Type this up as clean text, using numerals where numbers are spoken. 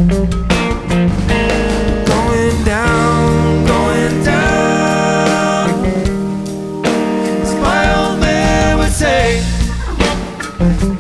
Going down, as my old man would say.